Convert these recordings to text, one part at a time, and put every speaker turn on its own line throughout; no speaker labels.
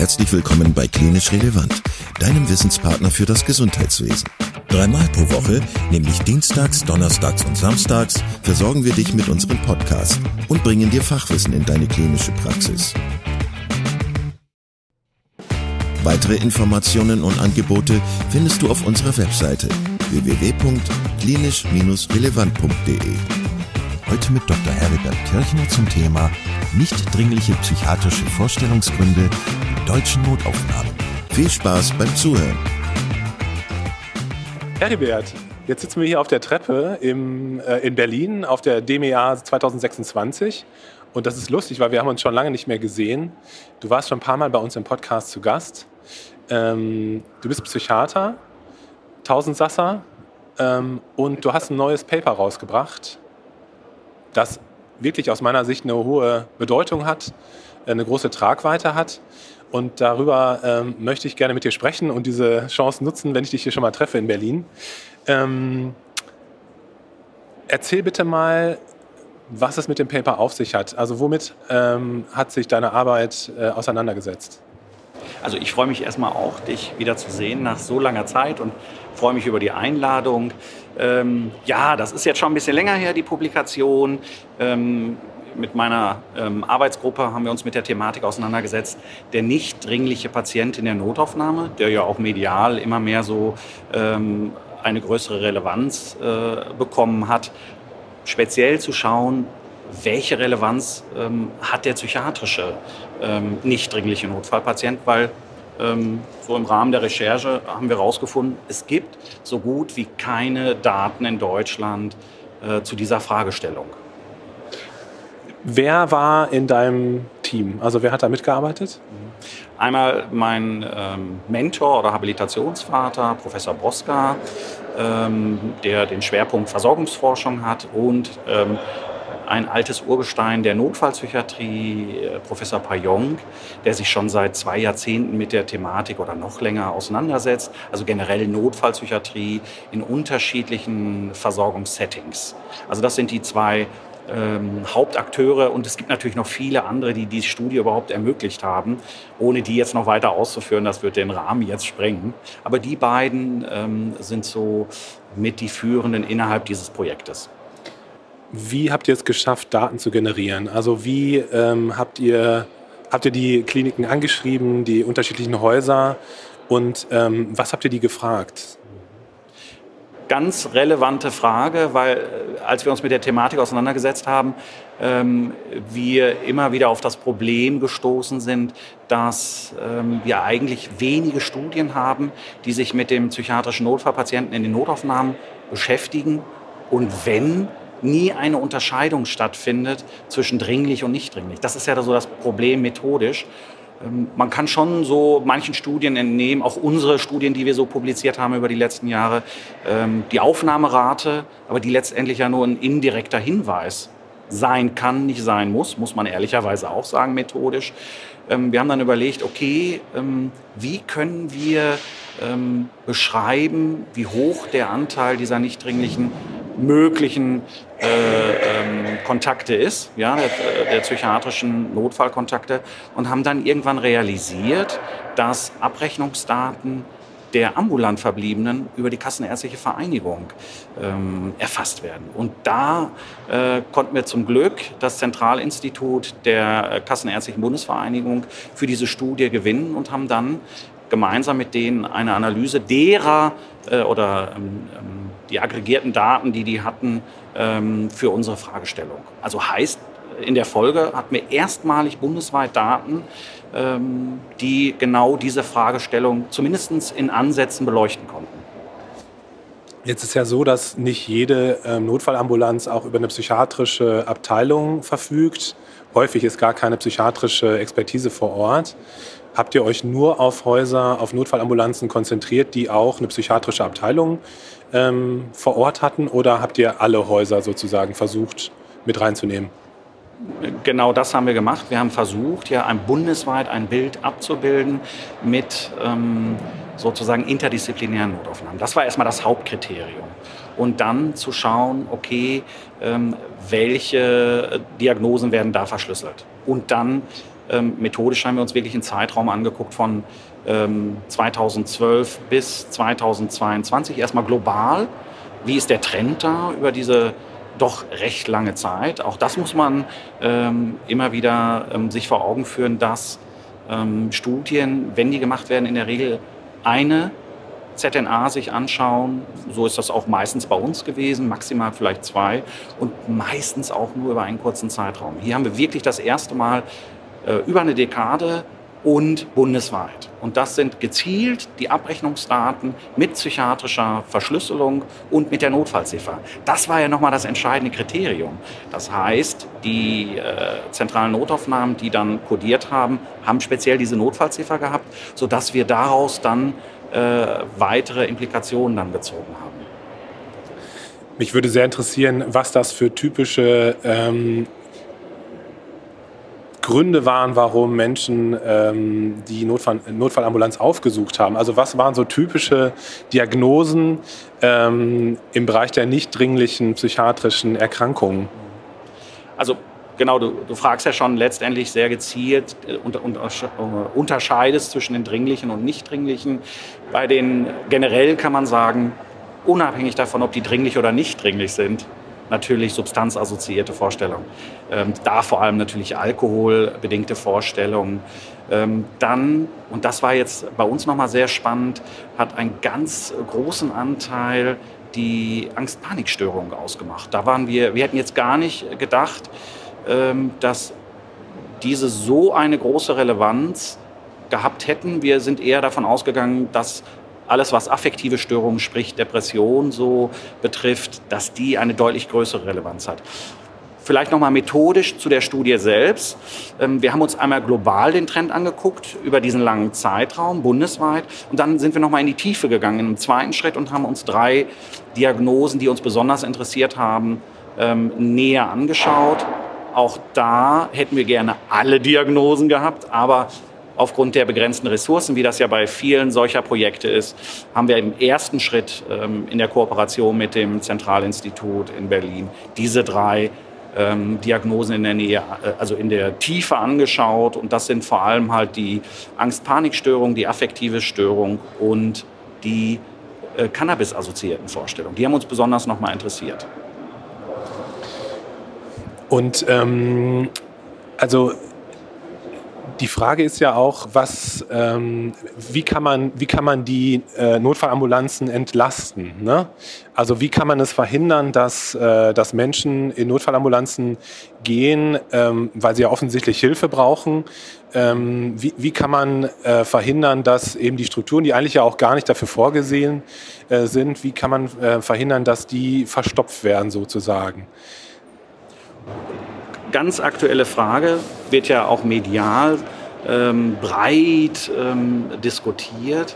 Herzlich willkommen bei Klinisch Relevant, deinem Wissenspartner für das Gesundheitswesen. 3-mal pro Woche, nämlich dienstags, donnerstags und samstags, versorgen wir dich mit unserem Podcast und bringen dir Fachwissen in deine klinische Praxis. Weitere Informationen und Angebote findest du auf unserer Webseite www.klinisch-relevant.de. Heute mit Dr. Heribert Kirchner zum Thema nicht dringliche psychiatrische Vorstellungsgründe in deutschen Notaufnahmen. Viel Spaß beim Zuhören.
Heribert, jetzt sitzen wir hier auf der Treppe in Berlin auf der DMEA 2026 und das ist lustig, weil wir haben uns schon lange nicht mehr gesehen. Du warst schon ein paar Mal bei uns im Podcast zu Gast. Du bist Psychiater, Tausendsasser und du hast ein neues Paper rausgebracht, das wirklich aus meiner Sicht eine hohe Bedeutung hat, eine große Tragweite hat. Und darüber möchte ich gerne mit dir sprechen und diese Chance nutzen, wenn ich dich hier schon mal treffe in Berlin. Erzähl bitte mal, was es mit dem Paper auf sich hat. Also womit hat sich deine Arbeit auseinandergesetzt?
Also ich freue mich erstmal auch, dich wieder zu sehen nach so langer Zeit und freue mich über die Einladung. Ja, das ist jetzt schon ein bisschen länger her, die Publikation. Mit meiner Arbeitsgruppe haben wir uns mit der Thematik auseinandergesetzt. Der nicht dringliche Patient in der Notaufnahme, der ja auch medial immer mehr so eine größere Relevanz bekommen hat. Speziell zu schauen, welche Relevanz hat der psychiatrische nicht dringliche Notfallpatient, weil so im Rahmen der Recherche haben wir herausgefunden, es gibt so gut wie keine Daten in Deutschland zu dieser Fragestellung.
Wer war in deinem Team? Also wer hat da mitgearbeitet?
Einmal mein Mentor oder Habilitationsvater, Professor Broska, der den Schwerpunkt Versorgungsforschung hat und ein altes Urgestein der Notfallpsychiatrie, Professor Payong, der sich schon seit 2 Jahrzehnten mit der Thematik oder noch länger auseinandersetzt. Also generell Notfallpsychiatrie in unterschiedlichen Versorgungssettings. Also das sind die 2 Hauptakteure und es gibt natürlich noch viele andere, die die Studie überhaupt ermöglicht haben, ohne die jetzt noch weiter auszuführen, das wird den Rahmen jetzt sprengen. Aber die beiden sind so mit die Führenden innerhalb dieses Projektes.
Wie habt ihr es geschafft, Daten zu generieren? Also wie habt ihr die Kliniken angeschrieben, die unterschiedlichen Häuser und was habt ihr die gefragt?
Ganz relevante Frage, weil als wir uns mit der Thematik auseinandergesetzt haben, wir immer wieder auf das Problem gestoßen sind, dass wir eigentlich wenige Studien haben, die sich mit dem psychiatrischen Notfallpatienten in den Notaufnahmen beschäftigen und wenn nie eine Unterscheidung stattfindet zwischen dringlich und nicht dringlich. Das ist ja so das Problem methodisch. Man kann schon so manchen Studien entnehmen, auch unsere Studien, die wir so publiziert haben über die letzten Jahre, die Aufnahmerate, aber die letztendlich ja nur ein indirekter Hinweis sein kann, nicht sein muss man ehrlicherweise auch sagen, methodisch. Wir haben dann überlegt, okay, wie können wir beschreiben, wie hoch der Anteil dieser nicht dringlichen möglichen Kontakte ist, ja, der psychiatrischen Notfallkontakte und haben dann irgendwann realisiert, dass Abrechnungsdaten der ambulant Verbliebenen über die Kassenärztliche Vereinigung erfasst werden. Und da konnten wir zum Glück das Zentralinstitut der Kassenärztlichen Bundesvereinigung für diese Studie gewinnen und haben dann gemeinsam mit denen eine Analyse derer die aggregierten Daten, die hatten, für unsere Fragestellung. Also heißt, in der Folge hatten wir erstmalig bundesweit Daten, die genau diese Fragestellung zumindest in Ansätzen beleuchten konnten.
Jetzt ist ja so, dass nicht jede Notfallambulanz auch über eine psychiatrische Abteilung verfügt. Häufig ist gar keine psychiatrische Expertise vor Ort. Habt ihr euch nur auf Häuser, auf Notfallambulanzen konzentriert, die auch eine psychiatrische Abteilung vor Ort hatten? Oder habt ihr alle Häuser sozusagen versucht mit reinzunehmen?
Genau das haben wir gemacht. Wir haben versucht, ja bundesweit ein Bild abzubilden mit sozusagen interdisziplinären Notaufnahmen. Das war erstmal das Hauptkriterium. Und dann zu schauen, okay, welche Diagnosen werden da verschlüsselt. Und dann Methodisch haben wir uns wirklich einen Zeitraum angeguckt von 2012 bis 2022. Erstmal global. Wie ist der Trend da über diese doch recht lange Zeit? Auch das muss man immer wieder sich vor Augen führen, dass Studien, wenn die gemacht werden, in der Regel eine ZNA sich anschauen. So ist das auch meistens bei uns gewesen, maximal vielleicht 2 und meistens auch nur über einen kurzen Zeitraum. Hier haben wir wirklich das erste Mal über eine Dekade und bundesweit. Und das sind gezielt die Abrechnungsdaten mit psychiatrischer Verschlüsselung und mit der Notfallziffer. Das war ja nochmal das entscheidende Kriterium. Das heißt, die zentralen Notaufnahmen, die dann kodiert haben, haben speziell diese Notfallziffer gehabt, sodass wir daraus dann weitere Implikationen dann gezogen haben.
Mich würde sehr interessieren, was das für typische Gründe waren, warum Menschen die Notfallambulanz aufgesucht haben. Also was waren so typische Diagnosen im Bereich der nicht dringlichen psychiatrischen Erkrankungen?
Also genau, du fragst ja schon letztendlich sehr gezielt unterscheidest zwischen den dringlichen und nicht dringlichen. Bei den generell kann man sagen, unabhängig davon, ob die dringlich oder nicht dringlich sind, natürlich substanzassoziierte Vorstellungen. Da vor allem natürlich alkoholbedingte Vorstellungen. Dann, und das war jetzt bei uns nochmal sehr spannend, hat einen ganz großen Anteil die Angst-Panik-Störung ausgemacht. Da waren wir hätten jetzt gar nicht gedacht, dass diese so eine große Relevanz gehabt hätten. Wir sind eher davon ausgegangen, dass alles, was affektive Störungen, sprich Depression so betrifft, dass die eine deutlich größere Relevanz hat. Vielleicht nochmal methodisch zu der Studie selbst. Wir haben uns einmal global den Trend angeguckt, über diesen langen Zeitraum, bundesweit. Und dann sind wir nochmal in die Tiefe gegangen, in einem zweiten Schritt und haben uns 3 Diagnosen, die uns besonders interessiert haben, näher angeschaut. Auch da hätten wir gerne alle Diagnosen gehabt, aber aufgrund der begrenzten Ressourcen, wie das ja bei vielen solcher Projekte ist, haben wir im ersten Schritt in der Kooperation mit dem Zentralinstitut in Berlin diese 3 Diagnosen in der Nähe, also in der Tiefe angeschaut. Und das sind vor allem halt die Angst-Panik-Störung, die affektive Störung und die Cannabis-assoziierten Vorstellungen. Die haben uns besonders nochmal interessiert.
Und also die Frage ist ja auch, wie kann man die Notfallambulanzen entlasten? Ne? Also wie kann man es verhindern, dass Menschen in Notfallambulanzen gehen, weil sie ja offensichtlich Hilfe brauchen? Wie kann man verhindern, dass eben die Strukturen, die eigentlich ja auch gar nicht dafür vorgesehen sind, wie kann man verhindern, dass die verstopft werden sozusagen?
Ganz aktuelle Frage, wird ja auch medial breit diskutiert,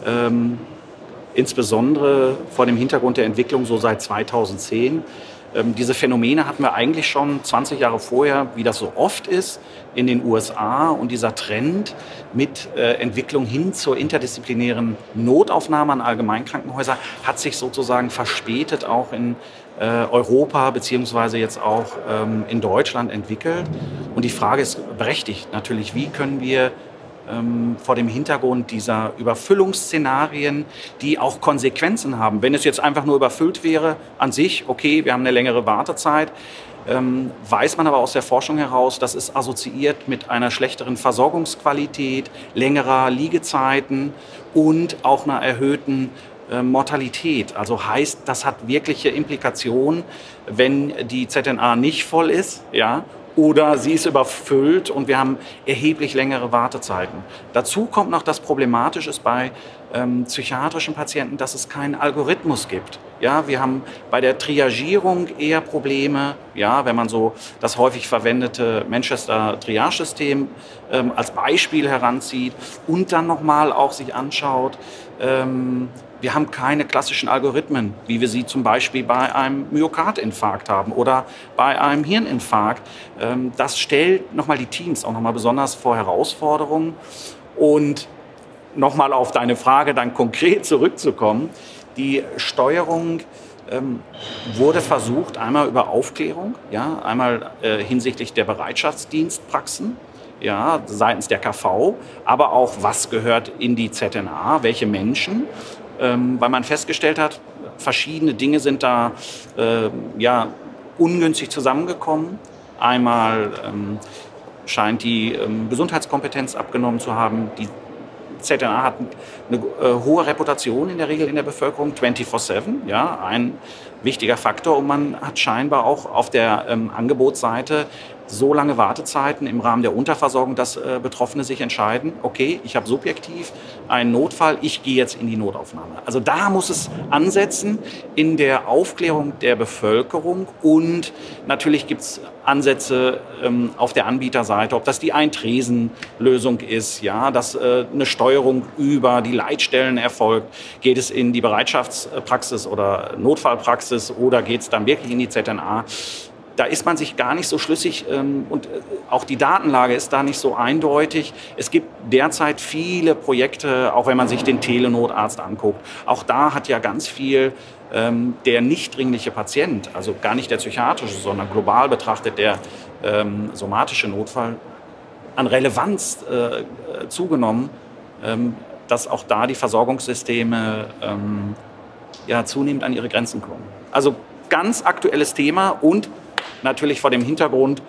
insbesondere vor dem Hintergrund der Entwicklung so seit 2010. Diese Phänomene hatten wir eigentlich schon 20 Jahre vorher, wie das so oft ist, in den USA. Und dieser Trend mit Entwicklung hin zur interdisziplinären Notaufnahme an Allgemeinkrankenhäuser hat sich sozusagen verspätet auch in Europa beziehungsweise jetzt auch in Deutschland entwickelt. Und die Frage ist berechtigt natürlich, wie können wir vor dem Hintergrund dieser Überfüllungsszenarien, die auch Konsequenzen haben. Wenn es jetzt einfach nur überfüllt wäre an sich, okay, wir haben eine längere Wartezeit, weiß man aber aus der Forschung heraus, das ist assoziiert mit einer schlechteren Versorgungsqualität, längerer Liegezeiten und auch einer erhöhten Mortalität. Also heißt, das hat wirkliche Implikationen, wenn die ZNA nicht voll ist, ja, oder sie ist überfüllt und wir haben erheblich längere Wartezeiten. Dazu kommt noch, das Problematische ist bei psychiatrischen Patienten, dass es keinen Algorithmus gibt. Ja, wir haben bei der Triagierung eher Probleme, ja, wenn man so das häufig verwendete Manchester-Triage-System als Beispiel heranzieht und dann nochmal auch sich anschaut, wir haben keine klassischen Algorithmen, wie wir sie zum Beispiel bei einem Myokardinfarkt haben oder bei einem Hirninfarkt. Das stellt nochmal die Teams auch nochmal besonders vor Herausforderungen. Und nochmal auf deine Frage dann konkret zurückzukommen. Die Steuerung wurde versucht, einmal über Aufklärung, ja, einmal hinsichtlich der Bereitschaftsdienstpraxen, ja, seitens der KV, aber auch, was gehört in die ZNA, welche Menschen, weil man festgestellt hat, verschiedene Dinge sind da ungünstig zusammengekommen. Einmal scheint die Gesundheitskompetenz abgenommen zu haben. Die ZNA hat eine hohe Reputation in der Regel in der Bevölkerung, 24/7, ja, ein wichtiger Faktor. Und man hat scheinbar auch auf der Angebotsseite so lange Wartezeiten im Rahmen der Unterversorgung, dass Betroffene sich entscheiden, okay, ich habe subjektiv einen Notfall, ich gehe jetzt in die Notaufnahme. Also da muss es ansetzen in der Aufklärung der Bevölkerung und natürlich gibt es Ansätze auf der Anbieterseite, ob das die Ein-Tresen-Lösung ist, ja, dass eine Steuerung über die Leitstellen erfolgt, geht es in die Bereitschaftspraxis oder Notfallpraxis oder geht es dann wirklich in die ZNA. Da ist man sich gar nicht so schlüssig und auch die Datenlage ist da nicht so eindeutig. Es gibt derzeit viele Projekte, auch wenn man sich den Telenotarzt anguckt. Auch da hat ja ganz viel der nicht dringliche Patient, also gar nicht der psychiatrische, sondern global betrachtet der somatische Notfall, an Relevanz zugenommen, dass auch da die Versorgungssysteme zunehmend an ihre Grenzen kommen. Also ganz aktuelles Thema und natürlich vor dem Hintergrund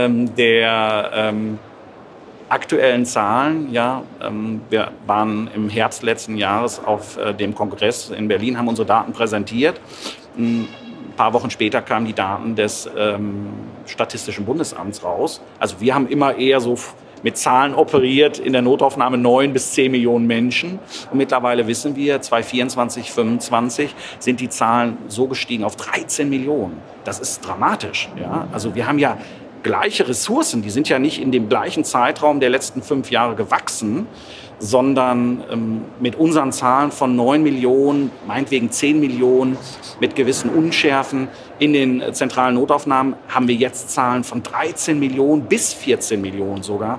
der aktuellen Zahlen. Ja, wir waren im Herbst letzten Jahres auf dem Kongress in Berlin, haben unsere Daten präsentiert. Ein paar Wochen später kamen die Daten des Statistischen Bundesamts raus. Also wir haben immer eher so mit Zahlen operiert, in der Notaufnahme 9 bis 10 Millionen Menschen. Und mittlerweile wissen wir, 2024, 2025 sind die Zahlen so gestiegen auf 13 Millionen. Das ist dramatisch. Ja? Also wir haben ja gleiche Ressourcen, die sind ja nicht in dem gleichen Zeitraum der letzten 5 Jahre gewachsen, sondern mit unseren Zahlen von 9 Millionen, meinetwegen 10 Millionen, mit gewissen Unschärfen in den zentralen Notaufnahmen, haben wir jetzt Zahlen von 13 Millionen bis 14 Millionen sogar.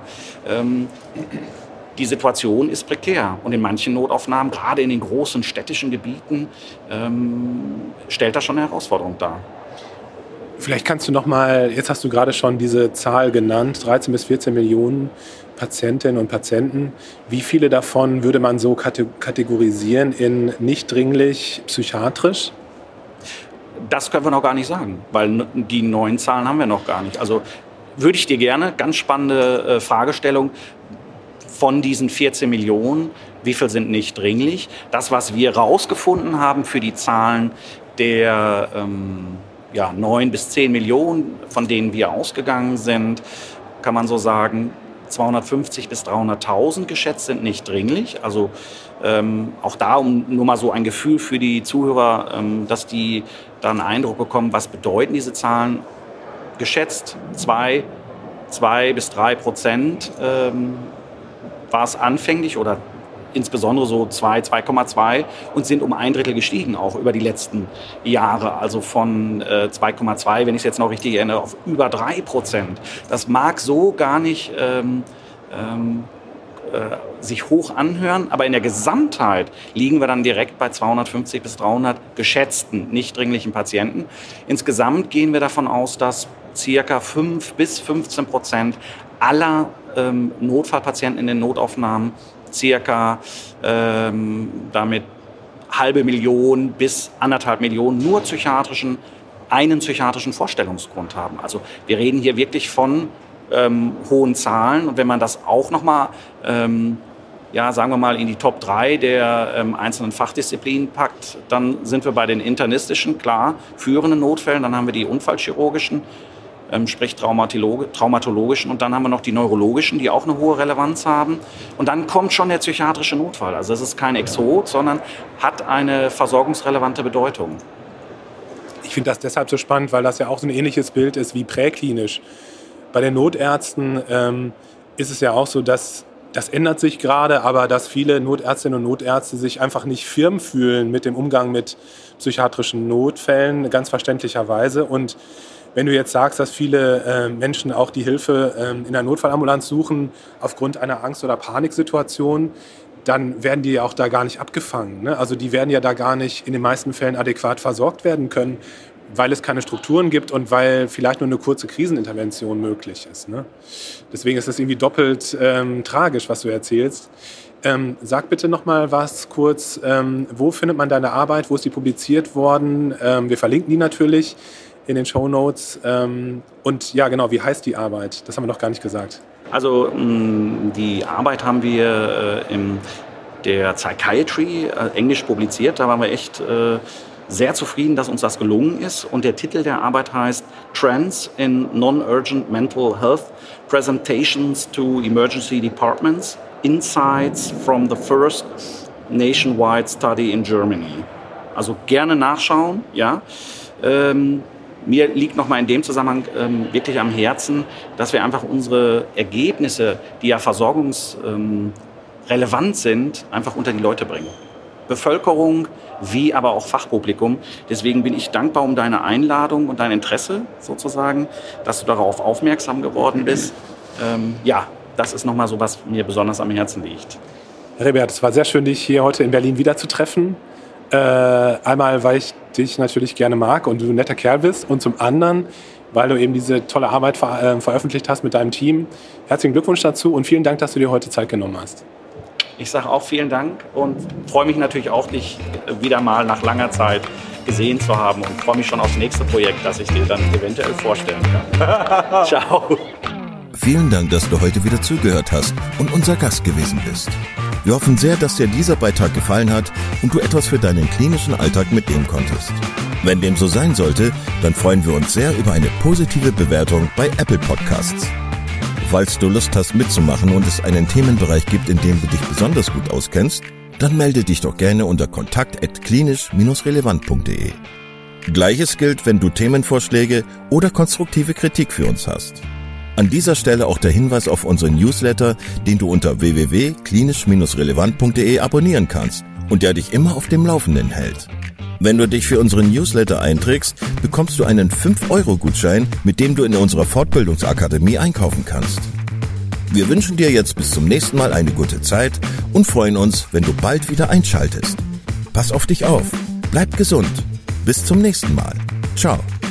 Die Situation ist prekär und in manchen Notaufnahmen, gerade in den großen städtischen Gebieten, stellt das schon eine Herausforderung dar.
Vielleicht kannst du noch mal, jetzt hast du gerade schon diese Zahl genannt, 13 bis 14 Millionen Patientinnen und Patienten. Wie viele davon würde man so kategorisieren in nicht dringlich psychiatrisch?
Das können wir noch gar nicht sagen, weil die neuen Zahlen haben wir noch gar nicht. Also würde ich dir gerne, ganz spannende Fragestellung, von diesen 14 Millionen, wie viel sind nicht dringlich? Das, was wir rausgefunden haben für die Zahlen der 9 bis 10 Millionen, von denen wir ausgegangen sind, kann man so sagen, 250 bis 300.000 geschätzt sind nicht dringlich. Also auch da, um nur mal so ein Gefühl für die Zuhörer, dass die da einen Eindruck bekommen, was bedeuten diese Zahlen. Geschätzt 2 bis 3% war es anfänglich oder insbesondere so 2,2 und sind um 1/3 gestiegen, auch über die letzten Jahre. Also von 2,2, wenn ich es jetzt noch richtig erinnere, auf über 3%. Das mag so gar nicht sich hoch anhören, aber in der Gesamtheit liegen wir dann direkt bei 250 bis 300 geschätzten, nicht dringlichen Patienten. Insgesamt gehen wir davon aus, dass ca. 5 bis 15% aller Notfallpatienten in den Notaufnahmen circa damit 500.000 bis 1,5 Millionen nur einen psychiatrischen Vorstellungsgrund haben. Also wir reden hier wirklich von hohen Zahlen. Und wenn man das auch nochmal, sagen wir mal, in die Top 3 der einzelnen Fachdisziplinen packt, dann sind wir bei den internistischen, klar, führenden Notfällen. Dann haben wir die unfallchirurgischen, sprich traumatologischen, und dann haben wir noch die neurologischen, die auch eine hohe Relevanz haben. Und dann kommt schon der psychiatrische Notfall. Also es ist kein Exot, sondern hat eine versorgungsrelevante Bedeutung.
Ich finde das deshalb so spannend, weil das ja auch so ein ähnliches Bild ist wie präklinisch. Bei den Notärzten ist es ja auch so, dass das ändert sich gerade, aber dass viele Notärztinnen und Notärzte sich einfach nicht firm fühlen mit dem Umgang mit psychiatrischen Notfällen, ganz verständlicherweise. Und wenn du jetzt sagst, dass viele Menschen auch die Hilfe in der Notfallambulanz suchen aufgrund einer Angst- oder Paniksituation, dann werden die ja auch da gar nicht abgefangen, ne? Also die werden ja da gar nicht in den meisten Fällen adäquat versorgt werden können. weil es keine Strukturen gibt und weil vielleicht nur eine kurze Krisenintervention möglich ist. Ne? Deswegen ist es irgendwie doppelt tragisch, was du erzählst. Sag bitte noch mal was kurz, wo findet man deine Arbeit, wo ist die publiziert worden? Wir verlinken die natürlich in den Shownotes. Und ja, genau, wie heißt die Arbeit? Das haben wir noch gar nicht gesagt.
Also die Arbeit haben wir in der Psychiatry englisch publiziert. Da waren wir echt sehr zufrieden, dass uns das gelungen ist. Und der Titel der Arbeit heißt Trends in Non-Urgent Mental Health Presentations to Emergency Departments. Insights from the first nationwide study in Germany. Also gerne nachschauen, ja. Mir liegt nochmal in dem Zusammenhang wirklich am Herzen, dass wir einfach unsere Ergebnisse, die ja versorgungsrelevant sind, einfach unter die Leute bringen. Bevölkerung wie aber auch Fachpublikum. Deswegen bin ich dankbar um deine Einladung und dein Interesse sozusagen, dass du darauf aufmerksam geworden bist. Ja, das ist nochmal so, was mir besonders am Herzen liegt.
Herbert, es war sehr schön, dich hier heute in Berlin wiederzutreffen. Einmal, weil ich dich natürlich gerne mag und du ein netter Kerl bist. Und zum anderen, weil du eben diese tolle Arbeit veröffentlicht hast mit deinem Team. Herzlichen Glückwunsch dazu und vielen Dank, dass du dir heute Zeit genommen hast.
Ich sage auch vielen Dank und freue mich natürlich auch, dich wieder mal nach langer Zeit gesehen zu haben und freue mich schon aufs nächste Projekt, das ich dir dann eventuell vorstellen kann. Ciao.
Vielen Dank, dass du heute wieder zugehört hast und unser Gast gewesen bist. Wir hoffen sehr, dass dir dieser Beitrag gefallen hat und du etwas für deinen klinischen Alltag mitnehmen konntest. Wenn dem so sein sollte, dann freuen wir uns sehr über eine positive Bewertung bei Apple Podcasts. Falls du Lust hast mitzumachen und es einen Themenbereich gibt, in dem du dich besonders gut auskennst, dann melde dich doch gerne unter kontakt@klinisch-relevant.de. Gleiches gilt, wenn du Themenvorschläge oder konstruktive Kritik für uns hast. An dieser Stelle auch der Hinweis auf unseren Newsletter, den du unter www.klinisch-relevant.de abonnieren kannst und der dich immer auf dem Laufenden hält. Wenn du dich für unseren Newsletter einträgst, bekommst du einen 5-Euro-Gutschein, mit dem du in unserer Fortbildungsakademie einkaufen kannst. Wir wünschen dir jetzt bis zum nächsten Mal eine gute Zeit und freuen uns, wenn du bald wieder einschaltest. Pass auf dich auf, bleib gesund. Bis zum nächsten Mal. Ciao.